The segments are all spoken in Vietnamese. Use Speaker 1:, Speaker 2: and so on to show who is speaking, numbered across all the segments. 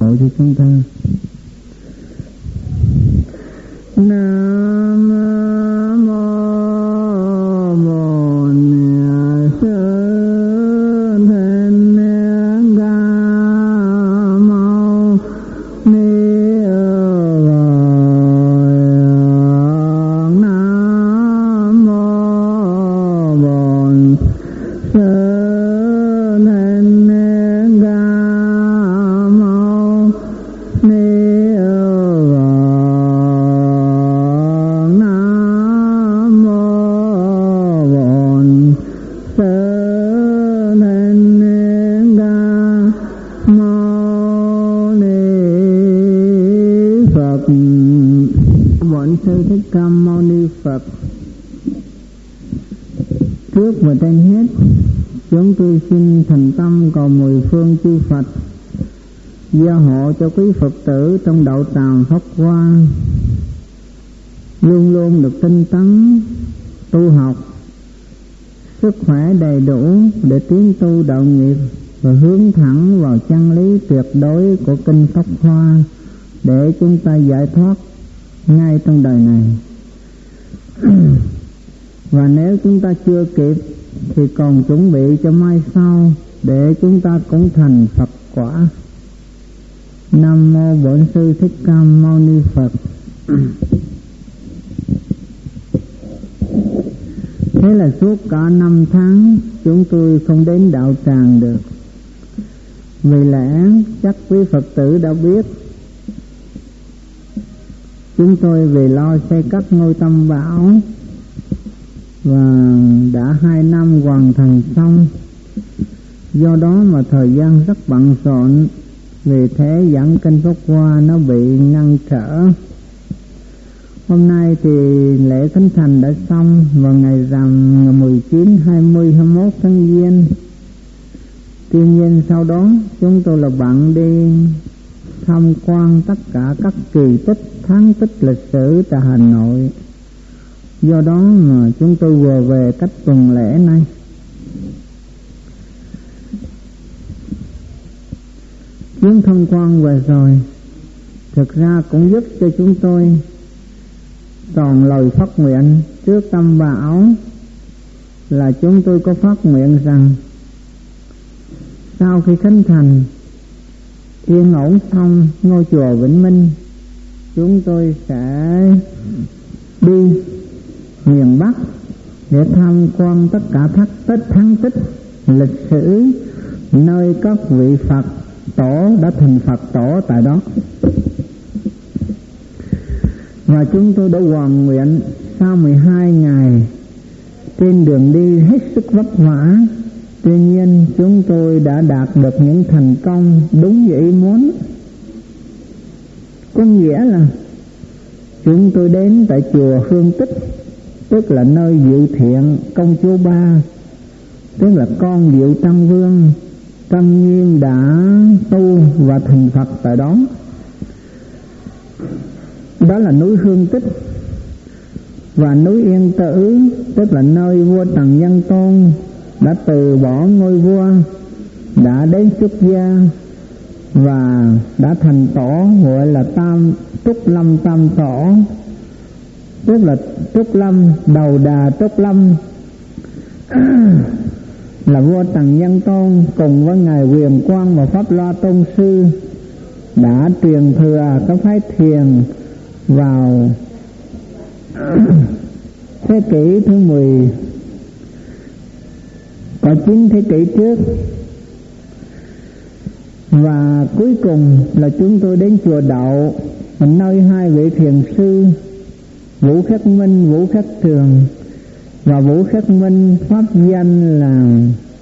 Speaker 1: hộ cho chúng ta. Nam mô Bổn Sư Thích Ca Mâu Ni Phật. Nam mô Bổn Sư Sư Thích Ca Mâu Ni Phật. Trước và trên hết, chúng tôi xin thành tâm cầu mười phương chư Phật gia hộ cho quý Phật tử trong đạo tràng Pháp Hoa luôn luôn được tinh tấn tu học, sức khỏe đầy đủ để tiến tu đạo nghiệp và hướng thẳng vào chân lý tuyệt đối của kinh Pháp Hoa để chúng ta giải thoát ngay trong đời này. Và nếu chúng ta chưa kịp thì còn chuẩn bị cho mai sau để chúng ta cũng thành Phật quả. Nam mô Bổn Sư Thích Ca Mâu Ni Phật. Thế là suốt cả 5 tháng chúng tôi không đến đạo tràng được. Vì lẽ chắc quý Phật tử đã biết, chúng tôi vì lo xây cất ngôi Tam Bảo và đã 2 năm hoàn thành xong. Do đó mà thời gian rất bận rộn, vì thế giảng kinh Pháp Hoa nó bị ngăn trở. Hôm nay thì lễ khánh thành đã xong vào ngày rằm ngày 19, 20, 21 tháng Giêng. Tuy nhiên sau đó chúng tôi là bận đi tham quan tất cả các kỳ tích, thắng tích lịch sử tại Hà Nội. Do đó mà chúng tôi vừa về cách tuần lễ này. Chuyến tham quan vừa rồi thực ra cũng giúp cho chúng tôi toàn lời phát nguyện trước Tam Bảo, là chúng tôi có phát nguyện rằng sau khi khánh thành yên ổn xong ngôi chùa Vĩnh Minh, chúng tôi sẽ đi miền Bắc để tham quan tất cả thắng tích lịch sử nơi các vị Phật tổ đã thành Phật tổ tại đó. Và chúng tôi đã hoàn nguyện sau 12 ngày trên đường đi hết sức vất vả, tuy nhiên chúng tôi đã đạt được những thành công đúng như ý muốn. Có nghĩa là chúng tôi đến tại chùa Hương Tích, tức là nơi Diệu Thiện công chúa Ba, tức là con Diệu Tam Vương Tam Nhiên đã tu và thành Phật tại đó. Đó là núi Hương Tích. Và núi Yên Tử, tức là nơi vua Trần Nhân Tôn đã từ bỏ ngôi vua, đã đến xuất gia và đã thành tổ, gọi là Trúc Lâm Tam Tổ, tức là Trúc Lâm, Đầu Đà Trúc Lâm. Là vua Trần Nhân Tôn cùng với ngài Huyền Quang và Pháp Loa Tôn Sư đã truyền thừa các phái thiền vào thế kỷ thứ 10, có 9 thế kỷ trước. Và cuối cùng là chúng tôi đến chùa Đậu, nơi 2 vị thiền sư Vũ Khắc Minh, Vũ Khắc Trường. Và Vũ Khắc Minh pháp danh là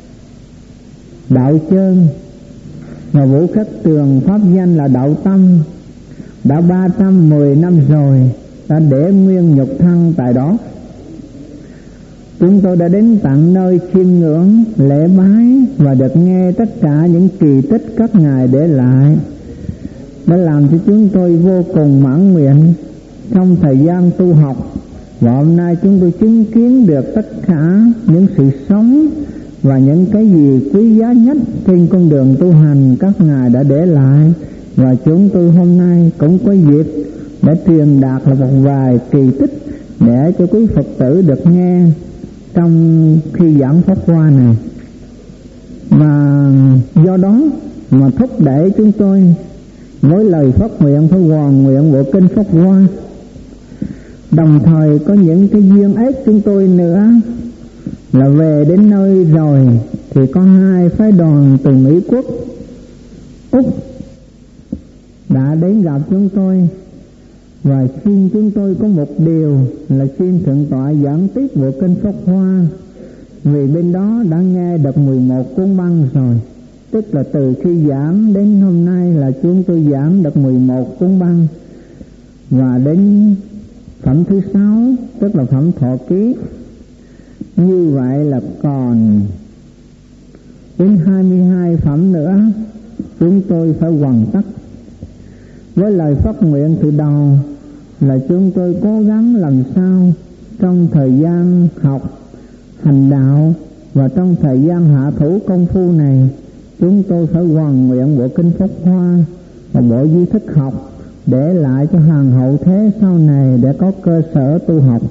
Speaker 1: Đạo Chơn, và Vũ Khắc Trường pháp danh là Đạo Tâm. Đã 310 năm rồi, đã để nguyên nhục thân tại đó. Chúng tôi đã đến tận nơi chiêm ngưỡng, lễ bái và được nghe tất cả những kỳ tích các ngài để lại, đã làm cho chúng tôi vô cùng mãn nguyện trong thời gian tu học. Và hôm nay chúng tôi chứng kiến được tất cả những sự sống và những cái gì quý giá nhất trên con đường tu hành các ngài đã để lại Và chúng tôi hôm nay cũng có dịp để truyền đạt là một vài kỳ tích để cho quý Phật tử được nghe trong khi giảng pháp hoa này. Và do đó mà thúc đẩy chúng tôi với lời phát nguyện phải hoàn nguyện bộ kinh pháp hoa. Đồng thời có những cái duyên ích chúng tôi nữa là về đến nơi rồi thì có 2 phái đoàn từ Mỹ Quốc, Úc đã đến gặp chúng tôi và xin chúng tôi có một điều là xin thượng tọa giảng tiếp bộ kinh pháp hoa, vì bên đó đã nghe được 11 cuốn băng rồi, tức là từ khi giảng đến hôm nay là chúng tôi giảng được 11 cuốn băng, và đến phẩm thứ 6 tức là phẩm thọ ký. Như vậy là còn đến 22 phẩm nữa chúng tôi phải hoàn tất. Với lời phát nguyện từ đầu là chúng tôi cố gắng làm sao trong thời gian học hành đạo và trong thời gian hạ thủ công phu này, chúng tôi phải hoàn nguyện bộ kinh pháp hoa và bộ duy thức học để lại cho hàng hậu thế sau này để có cơ sở tu học.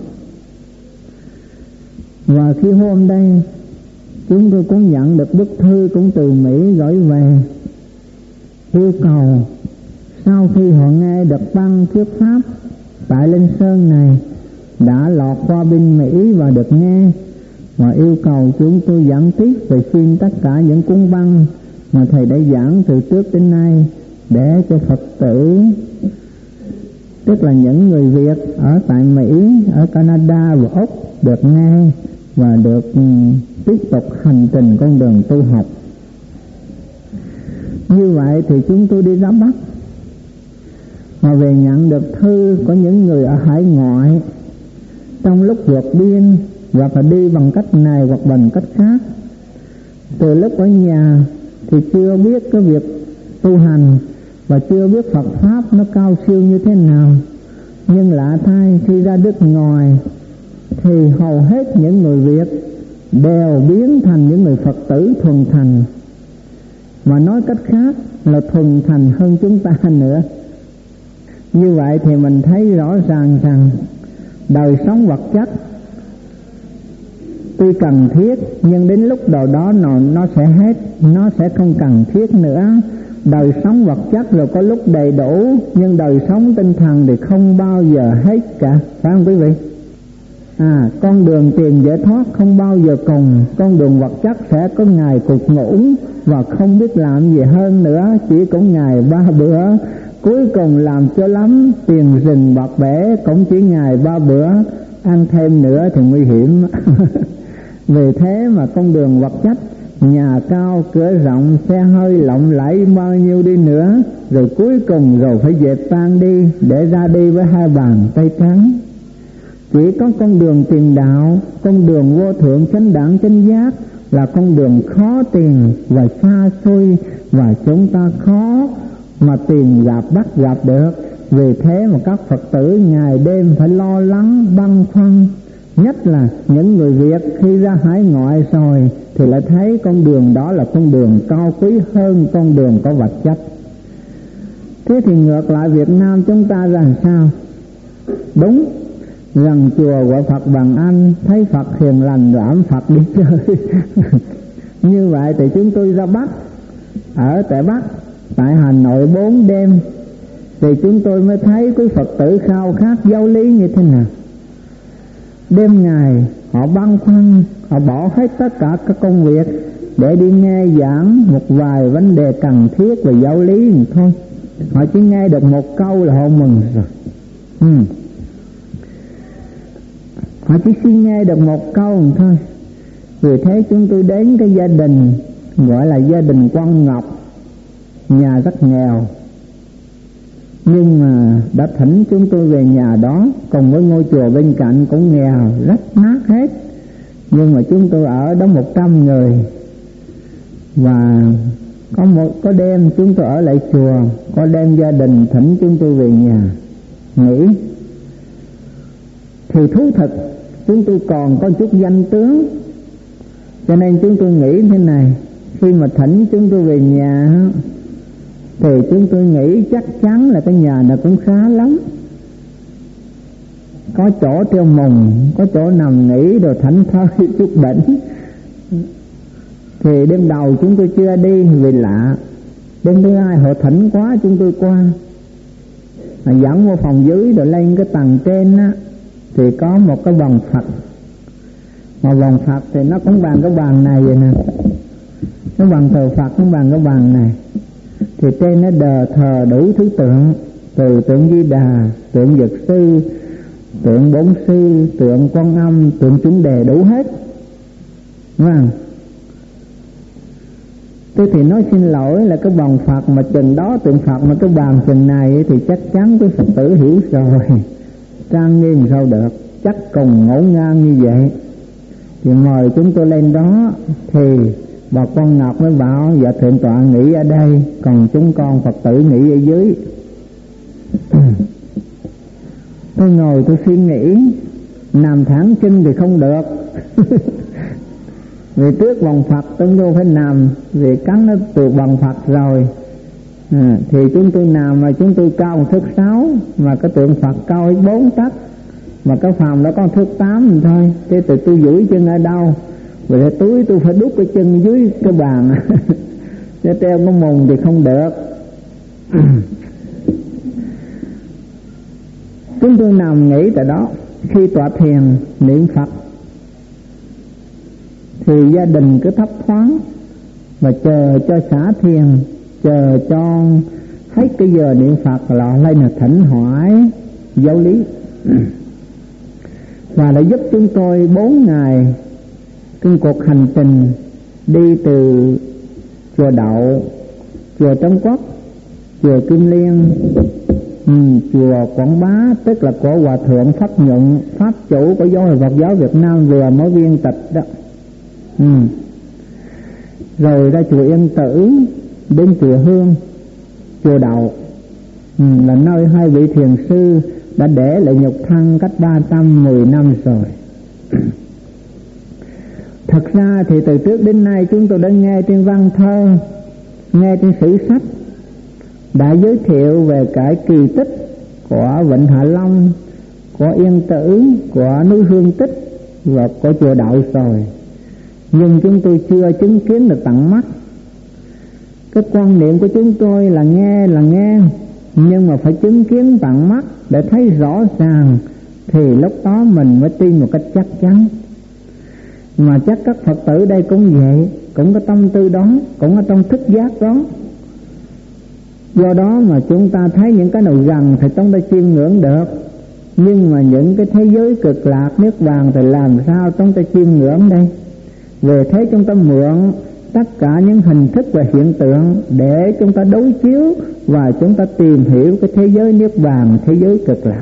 Speaker 1: Và khi hôm đây chúng tôi cũng nhận được bức thư cũng từ Mỹ gửi về, yêu cầu sau khi họ nghe được băng thuyết pháp tại Linh Sơn này đã lọt qua bên Mỹ và được nghe, và yêu cầu chúng tôi giảng tiếp về xin tất cả những cuốn băng mà thầy đã giảng từ trước đến nay để cho Phật tử, tức là những người Việt ở tại Mỹ, ở Canada và Úc được nghe và được tiếp tục hành trình con đường tu học. Như vậy thì chúng tôi đi ra Bắc mà về nhận được thư của những người ở hải ngoại trong lúc vượt biên, hoặc là đi bằng cách này hoặc bằng cách khác. Từ lúc ở nhà thì chưa biết cái việc tu hành và chưa biết Phật pháp nó cao siêu như thế nào, nhưng lạ thay khi ra nước ngoài thì hầu hết những người Việt đều biến thành những người Phật tử thuần thành, mà nói cách khác là thuần thành hơn chúng ta nữa. Như vậy thì mình thấy rõ ràng rằng đời sống vật chất tuy cần thiết nhưng đến lúc nào đó nó sẽ hết, nó sẽ không cần thiết nữa. Đời sống vật chất rồi có lúc đầy đủ, nhưng đời sống tinh thần thì không bao giờ hết cả, phải không quý vị? Con đường tiền giải thoát không bao giờ cùng, con đường vật chất sẽ có ngày cục ngủ và không biết làm gì hơn nữa, chỉ có ngày 3 bữa, cuối cùng làm cho lắm, tiền rừng bạc bể cũng chỉ ngày 3 bữa, ăn thêm nữa thì nguy hiểm. Vì thế mà con đường vật chất, nhà cao cửa rộng, xe hơi lộng lẫy bao nhiêu đi nữa, rồi cuối cùng rồi phải dẹp tan đi để ra đi với 2 bàn tay trắng. Chỉ có con đường tiền đạo, con đường vô thượng chánh đẳng chánh giác là con đường khó tìm và xa xôi, và chúng ta khó mà tìm bắt gặp được. Vì thế mà các Phật tử ngày đêm phải lo lắng băn khoăn, nhất là những người Việt khi ra hải ngoại rồi thì lại thấy con đường đó là con đường cao quý hơn con đường có vật chất. Thế thì ngược lại Việt Nam chúng ta rằng sao? Đúng, gần chùa gọi Phật bằng anh, thấy Phật hiền lành ẵm Phật đi chơi. Như vậy thì chúng tôi ra Bắc, ở tại Bắc, tại Hà Nội 4 đêm, thì chúng tôi mới thấy quý Phật tử khao khát giáo lý như thế nào. Đêm ngày họ băn khoăn, họ bỏ hết tất cả các công việc để đi nghe giảng một vài vấn đề cần thiết về giáo lý thì thôi. Họ chỉ nghe được một câu là họ mừng rồi. Họ chỉ xin nghe được một câu thôi. Vì thế chúng tôi đến cái gia đình gọi là gia đình Quang Ngọc, nhà rất nghèo, nhưng mà đã thỉnh chúng tôi về nhà đó, cùng với ngôi chùa bên cạnh cũng nghèo, rách nát hết. Nhưng mà chúng tôi ở đó 100 người, và có đêm chúng tôi ở lại chùa, có đêm gia đình thỉnh chúng tôi về nhà nghỉ. Thì thú thật chúng tôi còn có chút danh tướng, cho nên chúng tôi nghĩ thế này: khi mà thỉnh chúng tôi về nhà thì chúng tôi nghĩ chắc chắn là cái nhà này cũng khá lắm, có chỗ treo mùng, có chỗ nằm nghỉ rồi thảnh thơi chút đỉnh. Thì đêm đầu chúng tôi chưa đi vì lạ, đêm thứ hai họ thỉnh quá chúng tôi qua, dẫn vô phòng dưới rồi lên cái tầng trên á, thì có một cái vòng Phật, mà vòng Phật thì nó cũng bằng cái bàn này vậy nè, cái bàn thờ Phật cũng bằng cái bàn này, thì trên nó thờ đủ thứ tượng, từ tượng Di Đà, tượng Dược Sư, tượng Bổn Sư, tượng Quan Âm, tượng Chuẩn Đề, đủ hết, đúng không? Tôi thì nói xin lỗi là cái bàn Phật mà chừng đó, tượng Phật mà cái bàn chừng này thì chắc chắn cái Phật tử hiểu rồi, trang nghiêm sao được, chắc cùng ngổn ngang như vậy. Thì mời chúng tôi lên đó, thì bà con Ngọc mới bảo dạ thượng tọa nghỉ ở đây, còn chúng con Phật tử nghỉ ở dưới. Tôi ngồi tôi suy nghĩ, nằm thẳng chân thì không được. Vì trước vòng Phật chúng tôi phải nằm, vì cắn nó từ vòng Phật rồi. Thì chúng tôi nằm mà chúng tôi cao 1 thước 6, mà cái tượng Phật cao đến 4 tấc, mà cái phòng đó có 1 thước 8 thôi. Thế từ tôi duỗi chân ở đâu, rồi túi tôi phải đút cái chân dưới cái bàn. Chứ treo cái mùng thì không được. Chúng tôi nằm nghỉ tại đó, khi tọa thiền niệm Phật thì gia đình cứ thấp thoáng và chờ cho xả thiền, chờ cho hết cái giờ niệm Phật là lên là thỉnh hỏi giáo lý. Và đã giúp chúng tôi 4 ngày trong cuộc hành trình đi từ chùa Đậu, chùa Trấn Quốc, chùa Kim Liên, chùa Quảng Bá, tức là của Hòa Thượng Pháp Nhuận, Pháp chủ của Giáo hội Phật giáo Việt Nam vừa mới viên tịch đó. Rồi ra chùa Yên Tử, đến chùa Hương, chùa Đậu, là nơi 2 vị thiền sư đã để lại nhục thân cách 310 năm rồi. Thật ra thì từ trước đến nay chúng tôi đã nghe trên văn thơ, nghe trên sử sách đã giới thiệu về cái kỳ tích của Vịnh Hạ Long, của Yên Tử, của núi Hương Tích và của chùa Đậu rồi, nhưng chúng tôi chưa chứng kiến được tận mắt. Cái quan niệm của chúng tôi là nghe, nhưng mà phải chứng kiến tận mắt để thấy rõ ràng, thì lúc đó mình mới tin một cách chắc chắn. Mà chắc các Phật tử đây cũng vậy, cũng có tâm tư đó, cũng ở trong thức giác đó. Do đó mà chúng ta thấy những cái nào gần thì chúng ta chiêm ngưỡng được, nhưng mà những cái thế giới cực lạc niết bàn thì làm sao chúng ta chiêm ngưỡng đây? Về thế chúng ta mượn tất cả những hình thức và hiện tượng để chúng ta đối chiếu và chúng ta tìm hiểu cái thế giới niết bàn, thế giới cực lạc.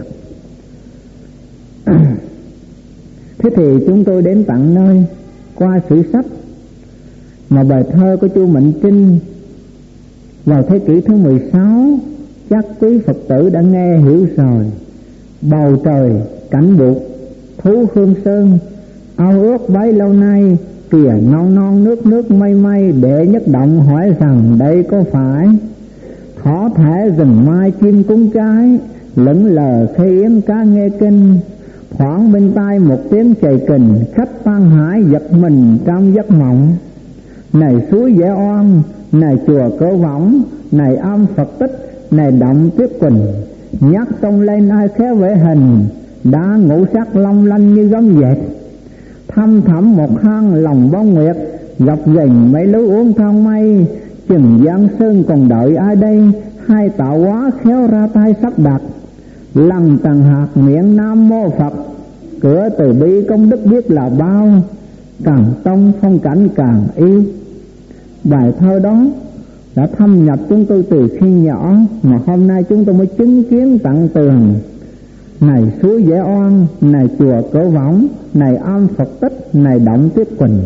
Speaker 1: Thế thì chúng tôi đến tận nơi qua sử sách mà bài thơ của Chu Mạnh Trinh vào thế kỷ thứ 16 chắc quý Phật tử đã nghe hiểu rồi. Bầu trời cảnh buộc thú hương sơn, ao ước bấy lâu nay, kìa non non nước nước mây mây, để nhất động hỏi rằng đây có phải khó thể rừng mai chim cúng trái, lững lờ khê yến cá nghe kinh, thoảng bên tai một tiếng chày kình, khách tan hải giật mình trong giấc mộng. Này suối Dẻ Oan, này chùa Cỡ Võng, này am Phật Tích, này động Tuyết Quỳnh, nhắc tông lên ai khéo vẽ hình, đã ngũ sắc long lanh như gấm dệt. Thăm thẳm một hang lòng bóng nguyệt, gặp gành mấy lối uống thang mây, chừng Giang Sơn còn đợi ai đây, hai tạo hóa khéo ra tay sắp đặt. Lăng tầng hạt miệng Nam Mô Phật, cửa từ bi công đức biết là bao, càng tông phong cảnh càng yêu. Bài thơ đó đã thâm nhập chúng tôi từ khi nhỏ, mà hôm nay chúng tôi mới chứng kiến tận tường. Này suối Dẻ Oan, này chùa Cỡ Võng, này am Phật Tích, này động Tuyết Quỳnh.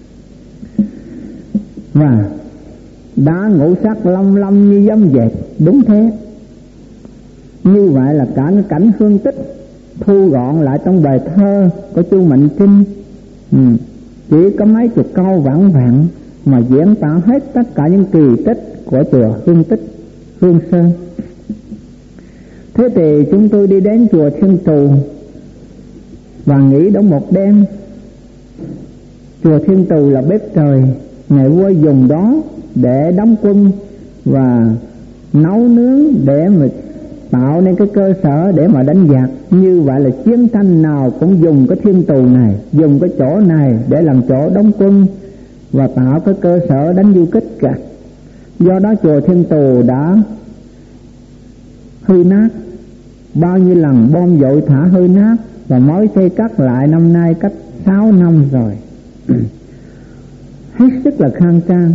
Speaker 1: Và đá ngũ sắc long lanh như gấm dệt, đúng thế. Như vậy là cả cái cảnh hương tích thu gọn lại trong bài thơ của Chu Mạnh Trinh. Chỉ có mấy chục câu vãn vẹn mà diễn tả hết tất cả những kỳ tích của chùa Hương Tích. Hương Sơn. Thế thì chúng tôi đi đến chùa Thiên Tù và nghỉ đó một đêm. Chùa Thiên Tù là bếp trời, ngày vua dùng đó để đóng quân và nấu nướng để mà tạo nên cái cơ sở để mà đánh giặc. Như vậy là chiến tranh nào cũng dùng cái Thiên Tù này, dùng cái chỗ này để làm chỗ đóng quân và tạo cái cơ sở đánh du kích cả. Do đó chùa Thiên Tù đã hư nát, bao nhiêu lần bom dội thả hư nát và mới xây cất lại, năm nay cách 6 năm rồi. Hết sức là khang trang.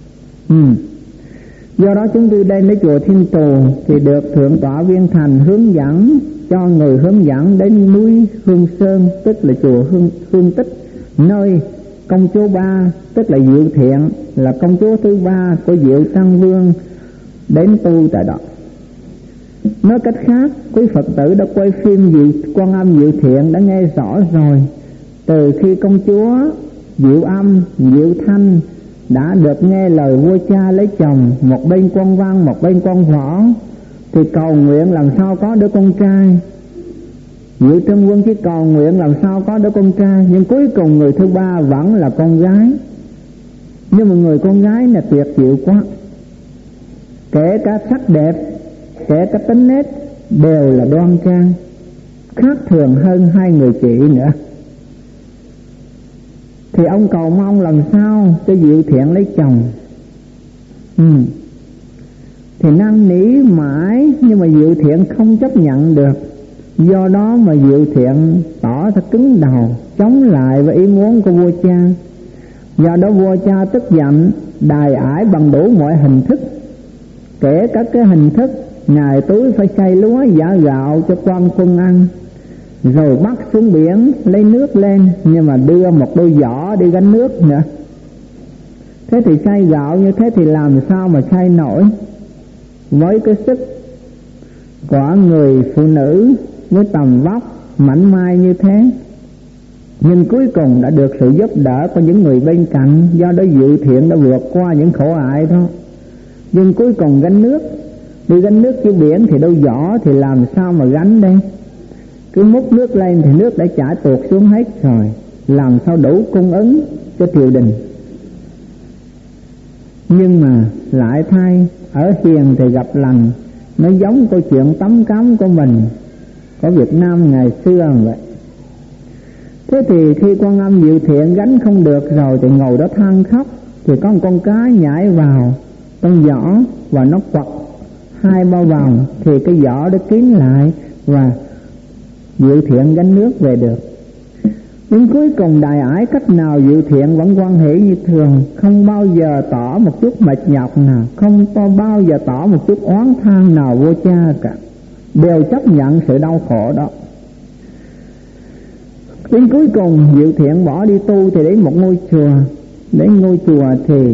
Speaker 1: Do đó chúng tôi đến đến chùa Thiên Tù thì được Thượng tọa Viên Thành hướng dẫn, cho người hướng dẫn đến núi Hương Sơn, tức là chùa Hương Tích, nơi công chúa Ba, tức là Diệu Thiện, là công chúa thứ ba của Diệu Tăng Vương đến tu tại đó. Nói cách khác, quý Phật tử đã quay phim Quan Âm Diệu Thiện đã nghe rõ rồi. Từ khi công chúa Diệu Âm, Diệu Thanh đã được nghe lời vua cha lấy chồng, một bên quan văn một bên quan võ, thì cầu nguyện làm sao có đứa con trai. Diệu Trân Quân chỉ cầu nguyện làm sao có đứa con trai, nhưng cuối cùng người thứ ba vẫn là con gái. Nhưng mà người con gái là tuyệt diệu quá, kể cả sắc đẹp, kể cả tính nết đều là đoan trang, khác thường hơn hai người chị nữa. Thì ông cầu mong làm sao cho Diệu Thiện lấy chồng. Thì năn nỉ mãi nhưng mà Diệu Thiện không chấp nhận được. Do đó mà Diệu Thiện tỏ ra cứng đầu, chống lại với ý muốn của vua cha. Do đó vua cha tức giận, đày ải bằng đủ mọi hình thức, kể cả cái hình thức ngài túi phải xay lúa giả gạo cho quan quân ăn, rồi bắt xuống biển lấy nước lên, nhưng mà đưa một đôi giỏ đi gánh nước nữa. Thế thì xay gạo như thế thì làm sao mà xay nổi với cái sức của người phụ nữ với tầm vóc mảnh mai như thế. Nhưng cuối cùng đã được sự giúp đỡ của những người bên cạnh. Do đó Diệu Thiện đã vượt qua những khổ ải đó. Nhưng cuối cùng gánh nước, đi gánh nước dưới biển thì đôi giỏ thì làm sao mà gánh đây. Cứ múc nước lên thì nước đã chảy tuột xuống hết rồi, làm sao đủ cung ứng cho triều đình. Nhưng mà lại thay, ở hiền thì gặp lành. Nó giống câu chuyện tắm cám của mình, của Việt Nam ngày xưa vậy. Thế thì khi Quan Âm Diệu Thiện gánh không được rồi thì ngồi đó than khóc. Thì có một con cá nhảy vào trong giỏ và nó quật 2 bao vòng, thì cái giỏ đó kín lại và Diệu Thiện gánh nước về được. Nhưng cuối cùng đài ải cách nào Diệu Thiện vẫn quan hệ như thường, không bao giờ tỏ một chút mệt nhọc nào, không bao giờ tỏ một chút oán than nào vô cha cả, đều chấp nhận sự đau khổ đó. Đến cuối cùng Diệu Thiện bỏ đi tu thì đến một ngôi chùa. Đến ngôi chùa thì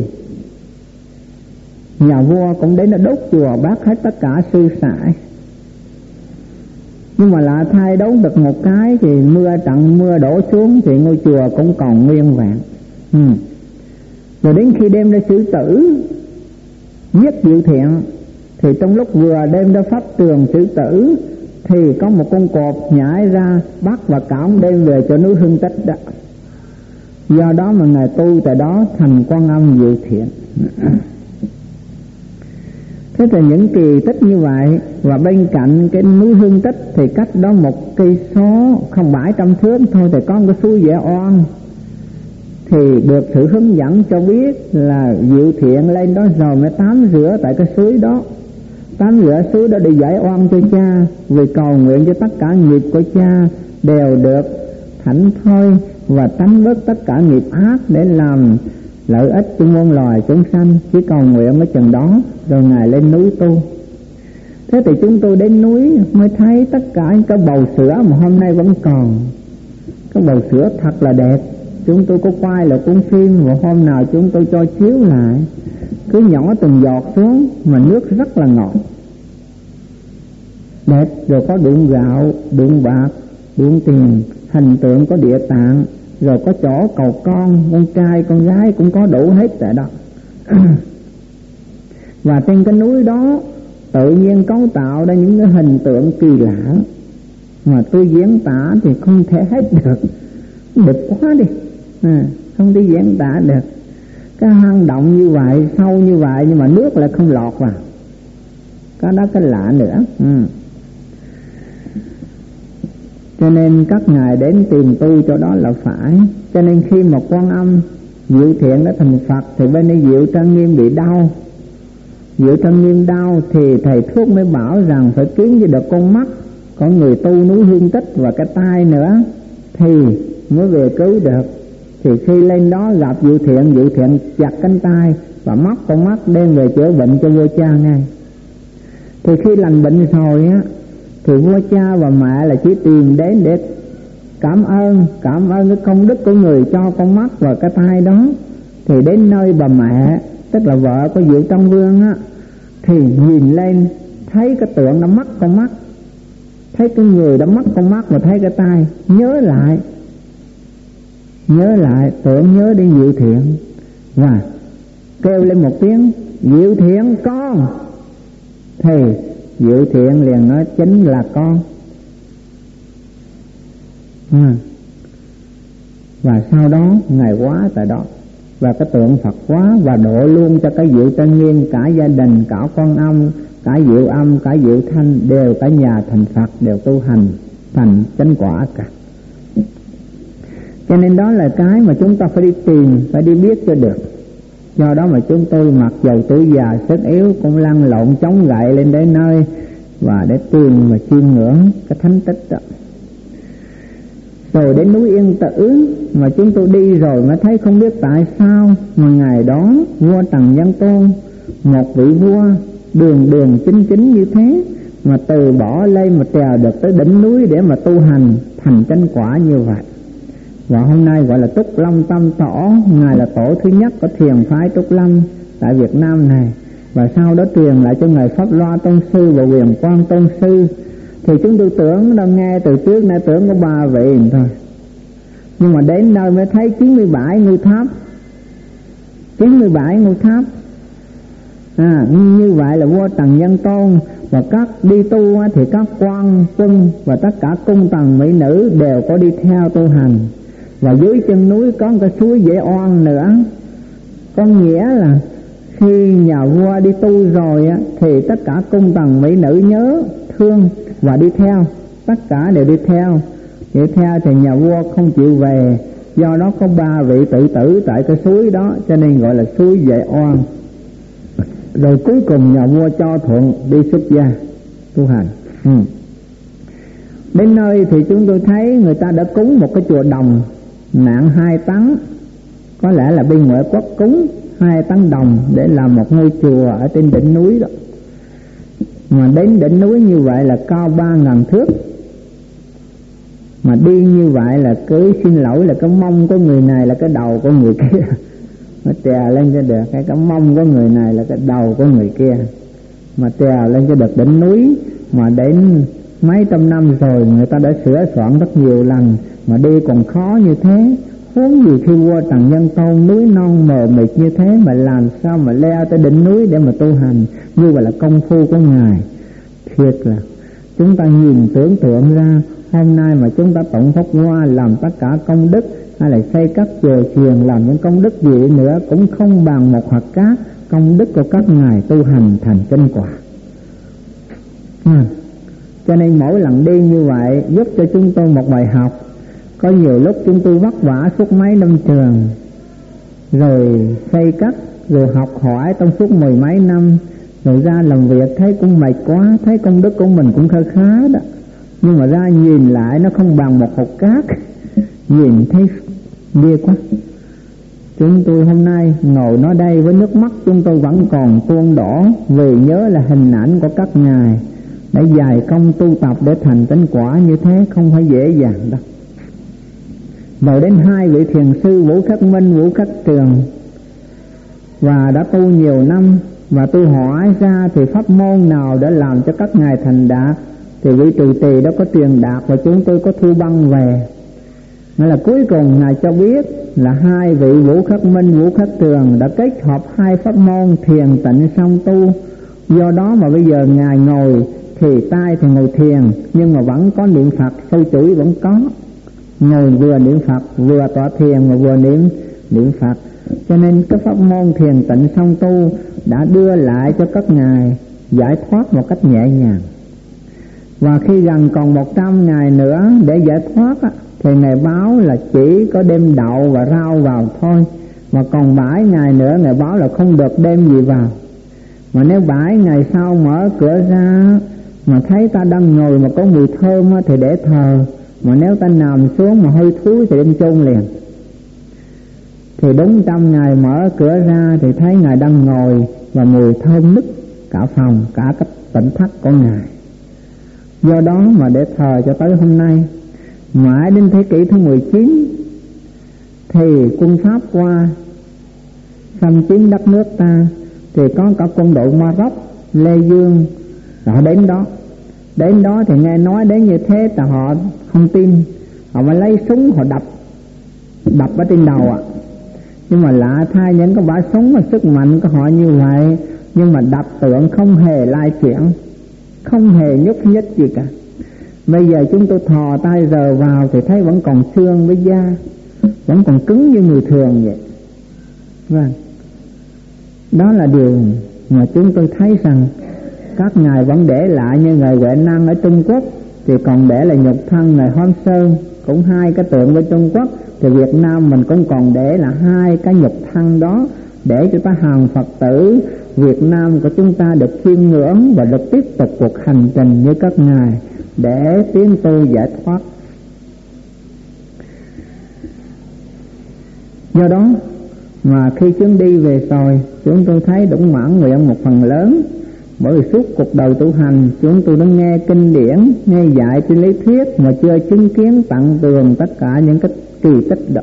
Speaker 1: nhà vua cũng đến nó đốt chùa, bác hết tất cả sư sãi. Nhưng mà lạ thay đấu được một cái thì mưa đổ xuống thì ngôi chùa cũng còn nguyên vẹn. Rồi đến khi đem ra xử tử giết Diệu Thiện thì trong lúc vừa đem ra pháp tường xử tử thì có một con cọp nhảy ra bắt và cõng đem về cho núi Hương Tích đó. Do đó mà ngài tu tại đó thành Quan Âm Diệu Thiện. Thế thì những kỳ tích như vậy, và bên cạnh cái núi Hương Tích thì cách đó 1 cây số không 700 thước thôi thì có một cái suối Vệ Oan. Thì được sự hướng dẫn cho biết là Diệu Thiện lên đó rồi mới tắm rửa tại cái suối đó. Tắm rửa suối đó để giải oan cho cha, vì cầu nguyện cho tất cả nghiệp của cha đều được thảnh thơi và tránh bớt tất cả nghiệp ác để làm lợi ích cho muôn loài chúng sanh. Chỉ cầu nguyện ở chừng đó rồi ngài lên núi tu. Thế thì chúng tôi đến núi mới thấy tất cả những cái bầu sữa mà hôm nay vẫn còn. Cái bầu sữa thật là đẹp. Chúng tôi có quay lại cuốn phim và hôm nào chúng tôi cho chiếu lại. Cứ nhỏ từng giọt xuống mà nước rất là ngọt, đẹp. Rồi có đựng gạo, đựng bạc, đựng tiền, hình tượng có Địa Tạng, rồi có chỗ cầu con trai con gái cũng có đủ hết tại đó. Và trên cái núi đó tự nhiên cấu tạo ra những cái hình tượng kỳ lạ mà tôi diễn tả thì không thể hết được, đẹp quá đi, không thể diễn tả được. Cái hang động như vậy, sâu như vậy nhưng mà nước lại không lọt vào, có đó cái lạ nữa. Cho nên các ngài đến tìm tu chỗ đó là phải. Cho nên khi mà Quan Âm Diệu Thiện đã thành Phật thì bên đây Diệu Trang Nghiêm bị đau. Diệu Trang Nghiêm đau thì thầy thuốc mới bảo rằng phải kiếm cho được con mắt, có người tu núi Hương Tích và cái tai nữa thì mới về cứu được. Thì khi lên đó gặp Diệu Thiện chặt cánh tay và móc con mắt đem về chữa bệnh cho vua cha ngay. Thì khi lành bệnh rồi á, thì vua cha và mẹ là chỉ tìm đến để cảm ơn cái công đức của người cho con mắt và cái tai đó. Thì đến nơi bà mẹ, tức là vợ của Diệu Trong Vương á, thì nhìn lên thấy cái tượng đã mất con mắt, thấy cái người đã mất con mắt và thấy cái tai, nhớ lại tưởng nhớ đến Diệu Thiện và kêu lên một tiếng Diệu Thiện con. Thì Diệu Thiện liền nói chính là con. Và sau đó ngài quá tại đó và cái tượng Phật quá và độ luôn cho cái Diệu Trang Nghiêm, cả gia đình, cả Quan Âm, cả Diệu Âm, cả Diệu Thanh đều cả nhà thành Phật, đều tu hành thành chánh quả cả. Cho nên đó là cái mà chúng ta phải đi tìm, phải đi biết cho được. Do đó mà chúng tôi mặc dầu tuổi già sức yếu cũng lăn lộn chống gậy lên đến nơi và để tìm và chiêm ngưỡng cái thánh tích đó. Rồi đến núi Yên Tử mà chúng tôi đi rồi mới thấy không biết tại sao mà ngày đó vua Trần Văn Tôn, một vị vua đường chính như thế, mà từ bỏ lên mà trèo được tới đỉnh núi để mà tu hành thành chánh quả như vậy. Và hôm nay gọi là Trúc Lâm Tâm Tổ, ngài là tổ thứ nhất của thiền phái Trúc Lâm tại Việt Nam này, và sau đó truyền lại cho ngài Pháp Loa Tôn Sư và Huyền Quang Tôn Sư. Thì chúng tôi tưởng đang nghe từ trước nay tưởng có 3 vị thôi, nhưng mà đến nơi mới thấy 97 ngôi tháp. Như vậy là vua Trần Văn Tôn và các đi tu thì các quan quân và tất cả cung tần mỹ nữ đều có đi theo tu hành. Và dưới chân núi có một cái suối Dễ Oan nữa, có nghĩa là khi nhà vua đi tu rồi á, thì tất cả cung tần mỹ nữ nhớ thương và đi theo, tất cả đều đi theo thì nhà vua không chịu về. Do đó có 3 vị tự tử tại cái suối đó, cho nên gọi là suối Dễ Oan. Rồi cuối cùng nhà vua cho thuận đi xuất gia tu hành. Đến nơi thì chúng tôi thấy người ta đã cúng một cái chùa đồng nặng 2 tấn, có lẽ là bên ngoại quốc cúng 2 tấn đồng để làm một ngôi chùa ở trên đỉnh núi đó. Mà đến đỉnh núi như vậy là cao 3.000 thước, mà đi như vậy là cứ xin lỗi là cái mông của người này là cái đầu của người kia, nó trèo lên cho được cái mông của người này là cái đầu của người kia, mà trèo lên cho được đỉnh núi. Mà đến mấy trăm năm rồi người ta đã sửa soạn rất nhiều lần, mà đi còn khó như thế, huống gì khi vua Trần Văn Tôn núi non mờ mịt như thế mà làm sao mà leo tới đỉnh núi để mà tu hành. Như vậy là công phu của ngài thiệt là chúng ta nhìn tưởng tượng ra. Hôm nay mà chúng ta tụng Pháp Hoa làm tất cả công đức, hay là xây các chùa chiền làm những công đức gì nữa cũng không bằng một hạt cát công đức của các ngài tu hành thành chánh quả. Cho nên mỗi lần đi như vậy giúp cho chúng tôi một bài học. Có nhiều lúc chúng tôi vất vả suốt mấy năm trường, rồi xây cất, rồi học hỏi trong suốt 10 mấy năm, rồi ra làm việc thấy cũng mệt quá, thấy công đức của mình cũng khá đó, nhưng mà ra nhìn lại nó không bằng một hột cát, nhìn thấy ghê quá. Chúng tôi hôm nay ngồi nói đây với nước mắt chúng tôi vẫn còn tuôn đổ, vì nhớ là hình ảnh của các ngài đã dày công tu tập để thành chánh quả như thế không phải dễ dàng đâu. Rồi đến 2 vị thiền sư Vũ Khắc Minh, Vũ Khắc Trường, và đã tu nhiều năm, và tôi hỏi ra thì pháp môn nào để làm cho các ngài thành đạt, thì vị trụ trì đó có truyền đạt và chúng tôi có thu băng về. Nên là cuối cùng ngài cho biết là 2 vị Vũ Khắc Minh, Vũ Khắc Trường đã kết hợp 2 pháp môn thiền tịnh song tu, Do đó mà bây giờ Ngài ngồi thì tay thì ngồi thiền, nhưng mà vẫn có niệm Phật, sâu chuỗi vẫn có. Ngồi vừa niệm Phật, vừa tọa thiền mà vừa niệm Phật. Cho nên cái pháp môn thiền tịnh song tu đã đưa lại cho các ngài giải thoát một cách nhẹ nhàng. Và khi gần còn 100 ngày nữa để giải thoát thì Ngài báo là chỉ có đem đậu và rau vào thôi. Mà còn 7 ngày nữa Ngài báo là không được đem gì vào. Mà nếu 7 ngày sau mở cửa ra mà thấy ta đang ngồi mà có mùi thơm thì để thờ. Mà nếu ta nằm xuống mà hơi thúi thì đem chôn liền. Thì đúng 100 ngày mở cửa ra thì thấy Ngài đang ngồi và mùi thơm nức cả phòng, cả cái tỉnh thất của Ngài. Do đó mà để thờ cho tới hôm nay. Mãi đến thế kỷ thứ 19 thì quân Pháp qua xâm chiếm đất nước ta, thì có cả quân đội Maroc, Lê Dương, họ đến đó. Đến đó thì nghe nói đến như thế thì họ không tin, họ mới lấy súng họ đập ở trên đầu ạ. Nhưng mà lạ thay, những cái vả súng mà sức mạnh của họ như vậy, nhưng mà đập tượng không hề lai chuyển, không hề nhúc nhích gì cả. Bây giờ chúng tôi thò tay giờ vào thì thấy vẫn còn xương với da, vẫn còn cứng như người thường vậy. Vâng, đó là điều mà chúng tôi thấy rằng các ngài vẫn để lại. Như ngài Huệ Năng ở Trung Quốc thì còn để lại nhục thân ngài Hoan Sơn, cũng hai cái tượng với Trung Quốc. Thì Việt Nam mình cũng còn để là hai cái nhục thân đó, để cho ta hàng Phật tử Việt Nam của chúng ta được chiêm ngưỡng và được tiếp tục cuộc hành trình như các ngài để tiến tu giải thoát. Do đó mà khi chuyến đi về rồi, chúng tôi thấy đúng mãn nguyện một phần lớn. Bởi vì suốt cuộc đời tu hành chúng tôi đã nghe kinh điển, nghe dạy trên lý thuyết mà chưa chứng kiến tận tường tất cả những cái kỳ tích đó.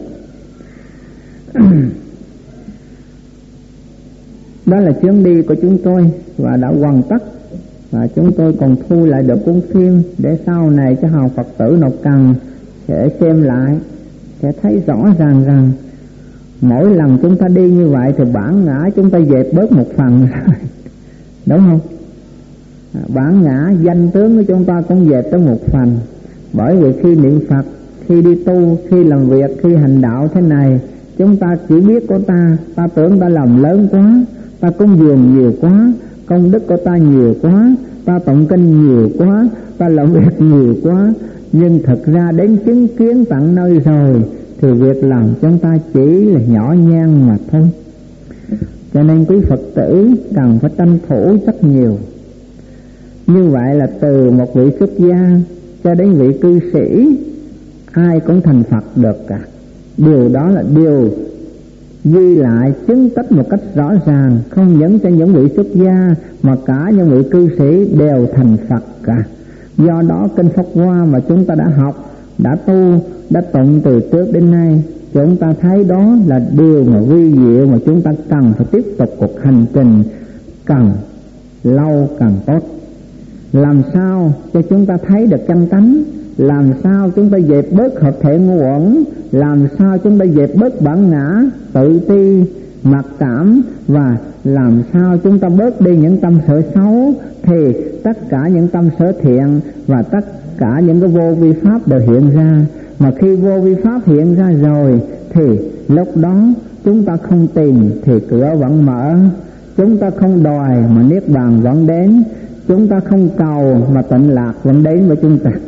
Speaker 1: Đó là chuyến đi của chúng tôi và đã hoàn tất. Và chúng tôi còn thu lại được cuốn phim để sau này cho hàng Phật tử nào cần sẽ xem lại, sẽ thấy rõ ràng rằng mỗi lần chúng ta đi như vậy thì bản ngã chúng ta dẹp bớt một phần rồi. Đúng không? Bản ngã danh tướng của chúng ta cũng dẹp tới một phần. Bởi vì khi niệm Phật, khi đi tu, khi làm việc, khi hành đạo thế này, chúng ta chỉ biết của ta tưởng ta làm lớn quá, ta cúng dường nhiều quá, công đức của ta nhiều quá, ta tụng kinh nhiều quá, ta làm việc nhiều quá. Nhưng thật ra đến chứng kiến tận nơi rồi thì việc làm chúng ta chỉ là nhỏ nhen mà thôi. Cho nên quý Phật tử cần phải tranh thủ rất nhiều. Như vậy là từ một vị xuất gia cho đến vị cư sĩ, ai cũng thành Phật được cả. Điều đó là điều ghi lại chứng tích một cách rõ ràng, không những cho những vị xuất gia mà cả những vị cư sĩ đều thành Phật cả. Do đó kinh Pháp Hoa mà chúng ta đã học, đã tu, đã tụng từ trước đến nay, chúng ta thấy đó là điều mà vi diệu mà chúng ta cần phải tiếp tục cuộc hành trình càng lâu càng tốt. Làm sao cho chúng ta thấy được chân tánh, làm sao chúng ta dẹp bớt hợp thể ngũ uẩn, làm sao chúng ta dẹp bớt bản ngã, tự ti, mặc cảm, và làm sao chúng ta bớt đi những tâm sở xấu, thì tất cả những tâm sở thiện và tất cả những cái vô vi pháp đều hiện ra. Mà khi vô vi pháp hiện ra rồi thì lúc đó chúng ta không tìm thì cửa vẫn mở, chúng ta không đòi mà niết bàn vẫn đến, chúng ta không cầu mà tịnh lạc vẫn đến với chúng ta.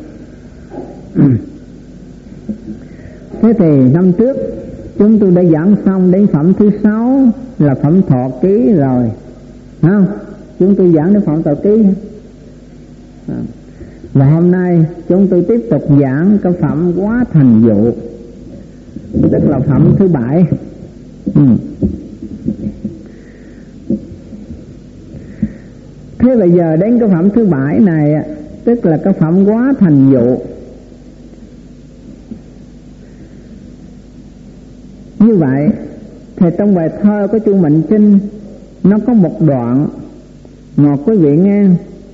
Speaker 1: Thế thì năm trước chúng tôi đã giảng xong đến phẩm thứ 6 là phẩm thọ ký rồi, không? Chúng tôi giảng đến phẩm thọ ký. Và hôm nay chúng tôi tiếp tục giảng cái phẩm quá thành dụ, tức là phẩm thứ 7. Thế bây giờ đến cái phẩm thứ 7 này, tức là cái phẩm quá thành dụ. Như vậy thì trong bài thơ của Chu Mạnh Trinh nó có một đoạn ngọt quý vị nghe.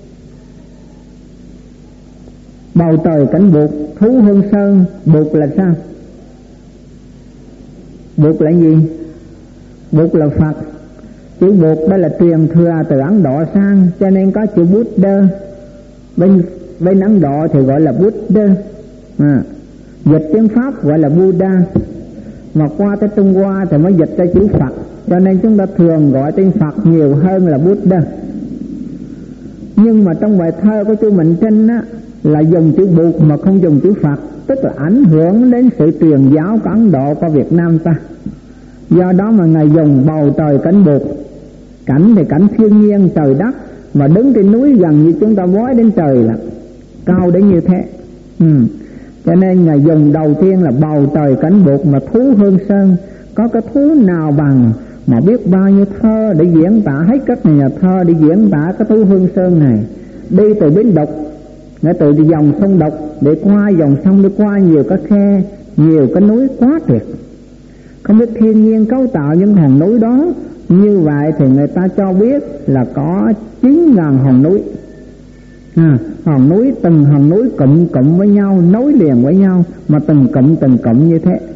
Speaker 1: Bầu trời cảnh buộc thú hương sơn. Buộc là sao? Buộc là gì? Buộc là Phật. Chữ Bụt đây là truyền thừa từ Ấn Độ sang, cho nên có chữ Buddha. Bên Ấn Độ thì gọi là Buddha, dịch tiếng Pháp gọi là Buddha, mà qua tới Trung Hoa thì mới dịch ra chữ Phật, cho nên chúng ta thường gọi tên Phật nhiều hơn là Buddha. Nhưng mà trong bài thơ của chú Mạnh Trinh á, là dùng chữ Bụt mà không dùng chữ Phật, tức là ảnh hưởng đến sự truyền giáo của Ấn Độ qua Việt Nam ta. Do đó mà Ngài dùng bầu trời cảnh Bụt. Cảnh thì cảnh thiên nhiên trời đất, mà đứng trên núi gần như chúng ta vói đến trời là cao đến như thế. Cho nên Ngài dùng đầu tiên là bầu trời cảnh Bụt mà thú hương sơn. Có cái thú nào bằng mà biết bao nhiêu thơ để diễn tả, hết các nhà thơ để diễn tả cái thú hương sơn này. Đi từ Bến Đục, để từ dòng sông Đục để qua dòng sông, đi qua nhiều cái khe, nhiều cái núi quá tuyệt. Không biết thiên nhiên cấu tạo những hòn núi đó. Như vậy thì người ta cho biết là có 9.000 hòn núi. Hòn núi, từng hòn núi cụm với nhau, nối liền với nhau, mà từng cụm như thế.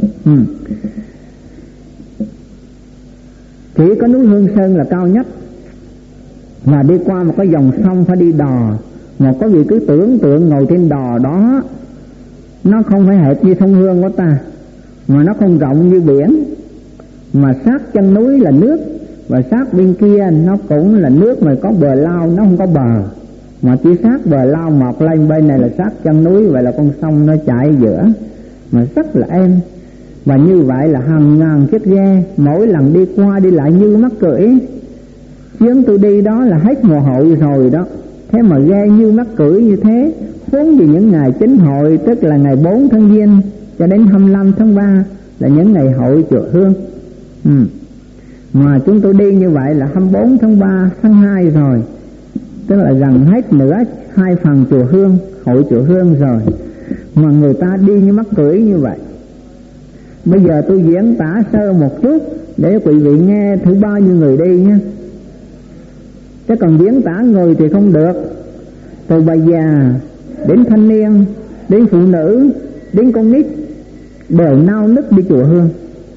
Speaker 1: Chỉ có núi Hương Sơn là cao nhất, mà đi qua một cái dòng sông phải đi đò. Một có vị cứ tưởng tượng ngồi trên đò đó, nó không phải hệt như sông Hương của ta, mà nó không rộng như biển, mà sát chân núi là nước, và sát bên kia nó cũng là nước mà có bờ lao, nó không có bờ, mà chỉ sát bờ lao mọc lên. Bên này là sát chân núi, vậy là con sông nó chảy giữa, mà rất là êm. Và như vậy là hàng ngàn chiếc ghe mỗi lần đi qua đi lại như mắc cưỡi. Chuyến tôi đi đó là hết mùa hội rồi đó, thế mà ghe như mắc cưỡi như thế. Huống vì những ngày chính hội, tức là ngày 4 tháng Giêng cho đến 25 tháng 3 là những ngày hội chùa Hương. Mà chúng tôi đi như vậy là 24 tháng 3, tháng 2 rồi, tức là gần hết nữa 2 phần chùa Hương, hội chùa Hương rồi, mà người ta đi như mắc cưỡi như vậy. Bây giờ tôi diễn tả sơ một chút để quý vị nghe thử bao nhiêu người đi nhé. Chứ còn diễn tả người thì không được. Từ bà già đến thanh niên, đến phụ nữ, đến con nít đều nao nức đi chùa Hương.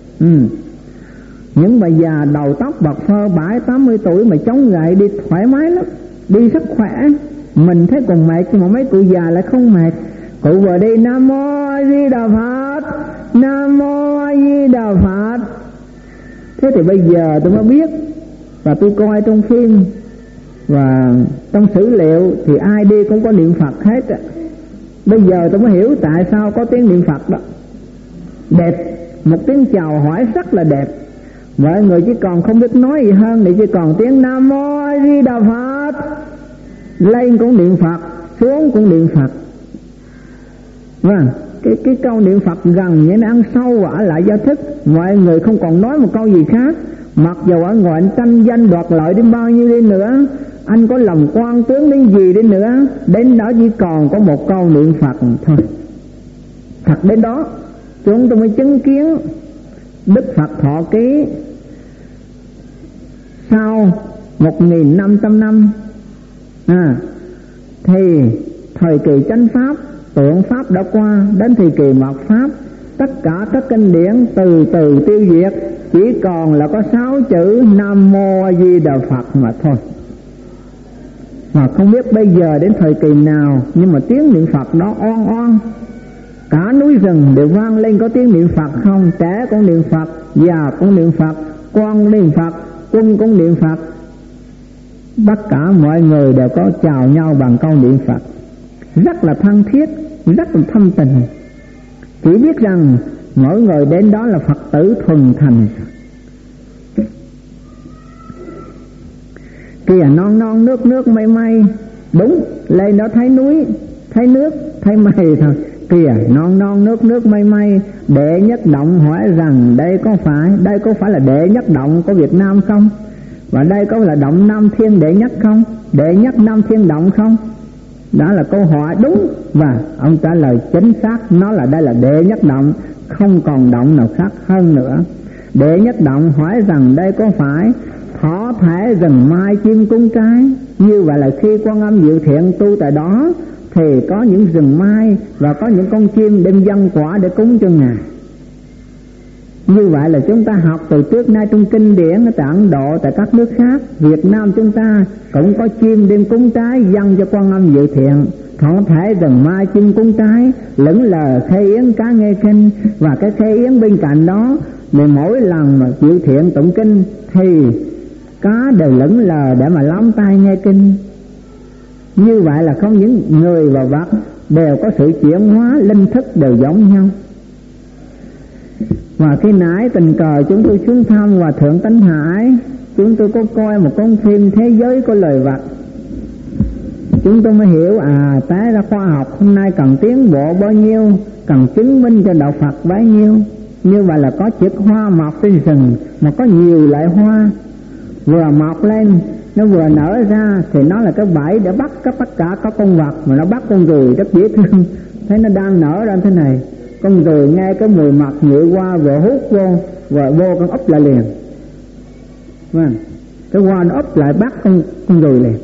Speaker 1: Những bà già đầu tóc bạc phơ 70-80 tuổi mà chống gậy đi thoải mái lắm, đi rất khỏe. Mình thấy còn mệt, nhưng mà mấy cụ già lại không mệt. Cụ vừa đi Nam Mô A Di Đà Phật, Nam Mô A Di Đà Phật. Thế thì bây giờ tôi mới biết, và tôi coi trong phim và trong sử liệu thì ai đi cũng có niệm Phật hết. Bây giờ tôi mới hiểu tại sao có tiếng niệm Phật đó. Đẹp, một tiếng chào hỏi rất là đẹp. Mọi người chỉ còn không biết nói gì hơn thì chỉ còn tiếng Nam Mô A Di Đà Phật. Lên cũng niệm Phật, xuống cũng niệm Phật. Vâng, cái câu niệm Phật gần như nó ăn sâu và ở lại giao thức. Mọi người không còn nói một câu gì khác. Mặc dù ở ngoài anh tranh danh đoạt lợi đến bao nhiêu đi nữa, anh có lòng quan tướng đến gì đi nữa, đến đó chỉ còn có một câu niệm Phật thôi. Thật đến đó chúng tôi mới chứng kiến Đức Phật thọ ký sau 1.500 năm. Thì thời kỳ chánh pháp, tượng pháp đã qua, đến thời kỳ mạt pháp, tất cả các kinh điển từ từ tiêu diệt, chỉ còn là có 6 chữ Nam Mô A Di Đà Phật mà thôi. Mà không biết bây giờ đến thời kỳ nào, nhưng mà tiếng niệm Phật đó oan oan. Cả núi rừng đều vang lên có tiếng niệm Phật không. Trẻ cũng niệm Phật, già cũng niệm Phật, con niệm Phật, quân cũng niệm Phật. Tất cả mọi người đều có chào nhau bằng câu niệm Phật, rất là thân thiết, rất là thâm tình. Chỉ biết rằng mỗi người đến đó là Phật tử thuần thành. Kìa non non nước nước mây mây, đúng, lên đó thấy núi, thấy nước, thấy mây thôi. Kìa non non nước nước mây mây, đệ nhất động hỏi rằng đây có phải là đệ nhất động của Việt Nam không? Và đây có là động Nam Thiên đệ nhất không? Đệ nhất Nam Thiên động không? Đó là câu hỏi đúng, và ông trả lời chính xác, nó là đây là đệ nhất động, không còn động nào khác hơn nữa. Đệ nhất động hỏi rằng đây có phải thỏ thể rừng mai chim cung cái? Như vậy là khi Quan Âm Diệu Thiện tu tại đó thì có những rừng mai và có những con chim đem dâng quả để cúng cho Ngài. Như vậy là chúng ta học từ trước nay trong kinh điển tại Ấn Độ, tại các nước khác. Việt Nam chúng ta cũng có chim đêm cúng trái dâng cho Quan Âm Dự Thiện, thọ thể rừng mai chim cúng trái, lững lờ khê yến cá nghe kinh. Và cái khê yến bên cạnh đó, để mỗi lần mà Dự Thiện tụng kinh thì cá đều lững lờ để mà lóng tai nghe kinh. Như vậy là không những người và vật đều có sự chuyển hóa, linh thức đều giống nhau. Và khi nãy tình cờ chúng tôi xuống thăm Hòa Thượng Tánh Hải, chúng tôi có coi một con phim Thế Giới của Loài Vật. Chúng tôi mới hiểu té ra khoa học hôm nay cần tiến bộ bao nhiêu, cần chứng minh cho đạo Phật bấy nhiêu. Như vậy là có chiếc hoa mọc trên rừng mà có nhiều loại hoa vừa mọc lên, nó vừa nở ra thì nó là cái bẫy để bắt tất cả các con vật. Mà nó bắt con ruồi rất dễ thương, thấy nó đang nở ra thế này, con ruồi nghe cái mùi mật nhụy qua vừa hút vô, và vô con úp lại liền. Cái hoa nó úp lại bắt con ruồi liền.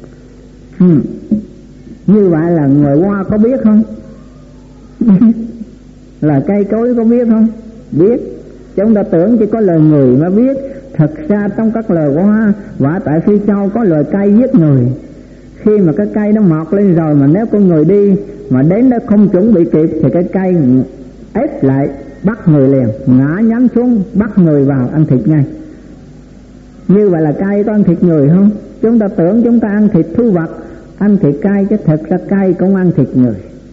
Speaker 1: Như vậy là người hoa có biết không? Là cây cối có biết không? Biết. Chúng ta tưởng chỉ có lời người mới biết. Thật ra trong các loài hoa, và tại Phi Châu có loài cây giết người. Khi mà cái cây nó mọc lên rồi, mà nếu con người đi mà đến đó không chuẩn bị kịp thì cái cây ép lại bắt người liền, ngã nhắm xuống bắt người vào ăn thịt ngay. Như vậy là cây có ăn thịt người không? Chúng ta tưởng chúng ta ăn thịt thú vật, ăn thịt cây, chứ thật ra cây cũng ăn thịt người.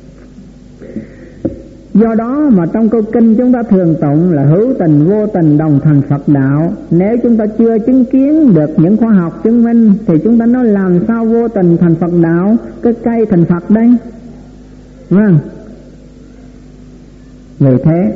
Speaker 1: Do đó mà trong câu kinh chúng ta thường tụng là hữu tình vô tình đồng thành Phật đạo. Nếu chúng ta chưa chứng kiến được những khoa học chứng minh thì chúng ta nói làm sao vô tình thành Phật đạo, cái cây thành Phật đây. Vâng. Vì thế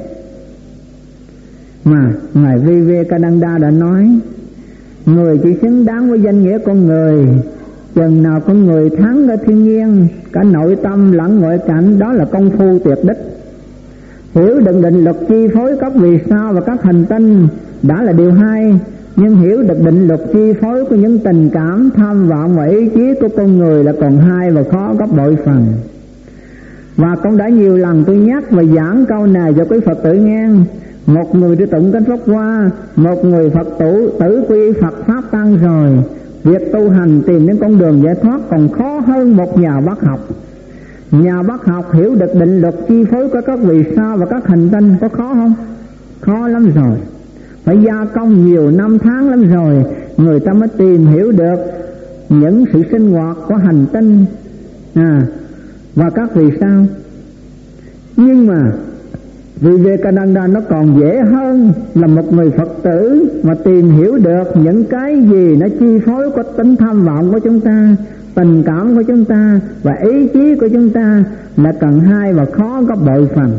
Speaker 1: mà Ngài Vivekananda đã nói, người chỉ xứng đáng với danh nghĩa con người chừng nào con người thắng ở thiên nhiên, cả nội tâm lẫn ngoại cảnh, đó là công phu tuyệt đích. Hiểu được định luật chi phối các vì sao và các hành tinh đã là điều hay, nhưng hiểu được định luật chi phối của những tình cảm, tham vọng và ý chí của con người là còn hay và khó gấp bội phần. Và cũng đã nhiều lần tôi nhắc và giảng câu này cho quý Phật tử nghe. Một người đi tụng kinh Pháp Hoa, một người Phật tử quy Phật Pháp Tăng rồi, việc tu hành tìm đến con đường giải thoát còn khó hơn một nhà bác học. Nhà bác học hiểu được định luật chi phối của các vì sao và các hành tinh có khó không? Khó lắm rồi. Phải gia công nhiều năm tháng lắm rồi, người ta mới tìm hiểu được những sự sinh hoạt của hành tinh và các vì sao. Nhưng mà Vivekananda nó còn dễ hơn là một người Phật tử mà tìm hiểu được những cái gì nó chi phối của tính tham vọng của chúng ta, tình cảm của chúng ta và ý chí của chúng ta là cần hay và khó gấp bội phần.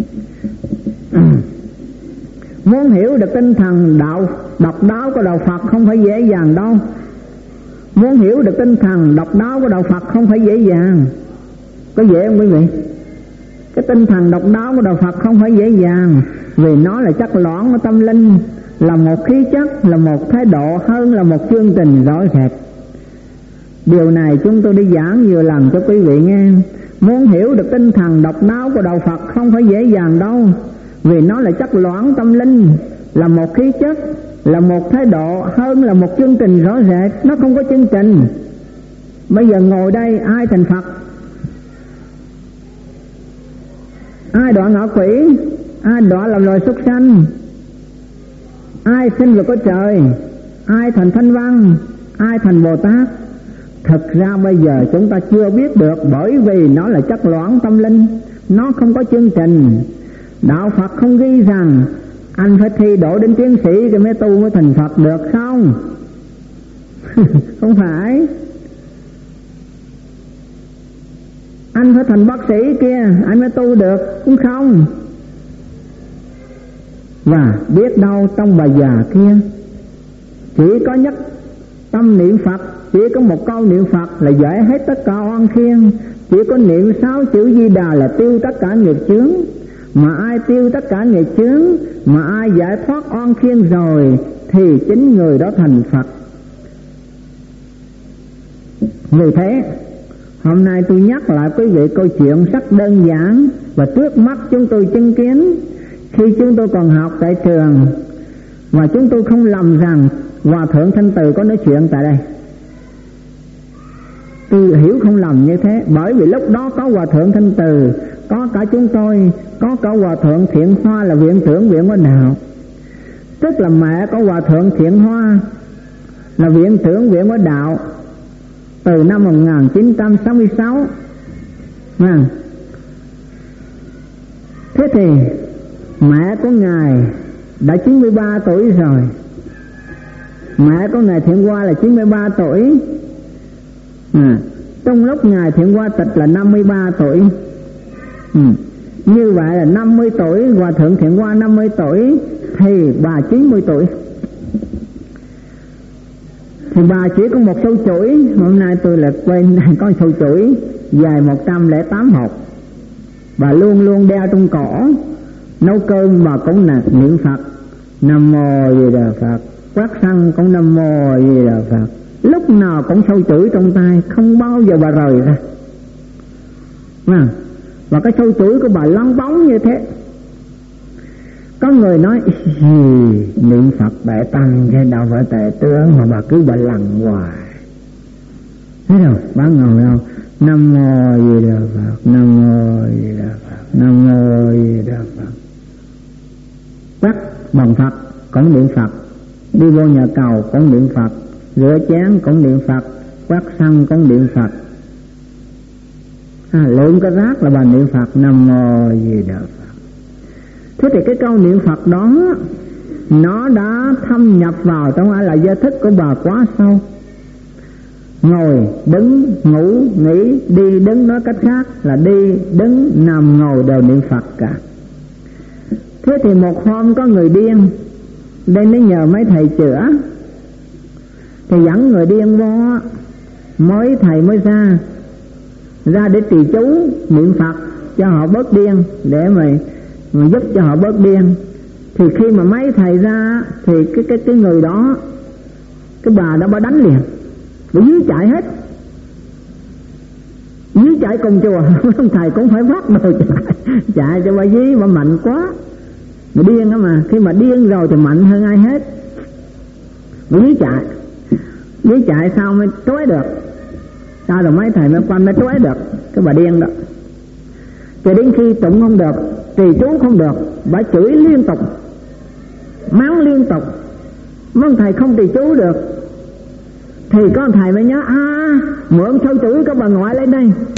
Speaker 1: Muốn hiểu được tinh thần độc đáo của đạo Phật không phải dễ dàng đâu. Muốn hiểu được tinh thần độc đáo của đạo Phật không phải dễ dàng. Có dễ không quý vị? Cái tinh thần độc đáo của đạo Phật không phải dễ dàng, vì nó là chất lõn của tâm linh, là một khí chất, là một thái độ hơn là một chương trình rõ rệt. Điều này chúng tôi đi giảng nhiều lần cho quý vị nghe. Muốn hiểu được tinh thần độc đáo của đạo Phật không phải dễ dàng đâu, vì nó là chất lõn tâm linh, là một khí chất, là một thái độ hơn là một chương trình rõ rệt. Nó không có chương trình. Bây giờ ngồi đây ai thành Phật? Ai đọa ngạ quỷ? Ai đọa làm loài súc sanh? Ai sinh vào cõi trời? Ai thành Thanh Văn? Ai thành Bồ Tát? Thực ra bây giờ chúng ta chưa biết được, bởi vì nó là chất loãng tâm linh, nó không có chương trình. Đạo Phật không ghi rằng anh phải thi đỗ đến tiến sĩ rồi mới tu mới thành Phật được không? Không phải. Anh phải thành bác sĩ kia anh mới tu được cũng không. Và biết đâu trong bà già kia chỉ có nhất tâm niệm Phật, chỉ có một câu niệm Phật là giải hết tất cả oan khiên. Chỉ có niệm 6 chữ Di Đà là tiêu tất cả nghiệp chướng. Mà ai tiêu tất cả nghiệp chướng, mà ai giải thoát oan khiên rồi thì chính người đó thành Phật. Vì thế hôm nay tôi nhắc lại quý vị câu chuyện rất đơn giản và trước mắt chúng tôi chứng kiến. Khi chúng tôi còn học tại trường và chúng tôi không lầm rằng Hòa Thượng Thanh Từ có nói chuyện tại đây. Tôi hiểu không lầm như thế, bởi vì lúc đó có Hòa Thượng Thanh Từ, có cả chúng tôi, có cả Hòa Thượng Thiện Hoa là viện trưởng viện Hóa Đạo, tức là mẹ có Hòa Thượng Thiện Hoa là viện trưởng viện Hóa Đạo từ năm 1966. Thế thì mẹ của Ngài đã 93 tuổi rồi. Mẹ của Ngài Thiện Hoa là 93 tuổi. Trong lúc Ngài Thiện Hoa tịch là 53 tuổi. Như vậy là 50 tuổi, Hòa Thượng Thiện Hoa 50 tuổi thì bà 90 tuổi. Thì bà chỉ có một sâu chuỗi. Hôm nay tôi là quên có sâu chuỗi dài 108 hộp. Bà luôn luôn đeo trong cổ. Nấu cơm bà cũng là niệm Phật, Nam Mô Di Đà Phật. Quát xăng cũng Nam Mô Di Đà Phật. Lúc nào cũng sâu chuỗi trong tay, không bao giờ bà rời ra. Và cái sâu chuỗi của bà lăn bóng như thế. Có người nói niệm Phật Đại Tăng cái đâu phải tệ tướng, mà bà cứ bà lằn hoài. Thấy đâu, bà ngồi đâu Nam Mô Di Đà Phật, Nam Mô Di Đà Phật, Nam Mô Di Đà Phật. Quát bằng Phật cũng niệm Phật, đi vô nhà cầu cũng niệm Phật, rửa chén cũng niệm Phật, quát xăng cũng niệm Phật. Lượm cái rác là bà niệm Phật, Nam Mô Di Đà Phật. Thế thì cái câu niệm Phật đó nó đã thâm nhập vào trong là giới thức của bà quá sâu. Ngồi, đứng, ngủ, nghỉ, đi, đứng, nói cách khác là đi, đứng, nằm, ngồi đều niệm Phật cả. Thế thì một hôm có người điên đến để nhờ mấy thầy chữa, thì dẫn người điên vô, mấy thầy mới ra để trì chú niệm Phật cho họ bớt điên, để mà giúp cho họ bớt điên. Thì khi mà mấy thầy ra thì cái người đó, cái bà đó bà đánh liền, bà dí chạy hết, dí chạy cùng chùa. Thầy cũng phải vác đồ chạy cho bà dí, bà mạnh quá, bà điên đó mà. Khi mà điên rồi thì mạnh hơn ai hết. Bà dí chạy sao mới trói được, sao rồi mấy thầy mới quanh mới trói được cái bà điên đó. Cho đến khi tụng không được, trì chú không được, bà chửi liên tục, mắng liên tục. Mấy thầy không trì chú được thì có thầy mới nhớ mượn sâu chuỗi của bà ngoại lên đây.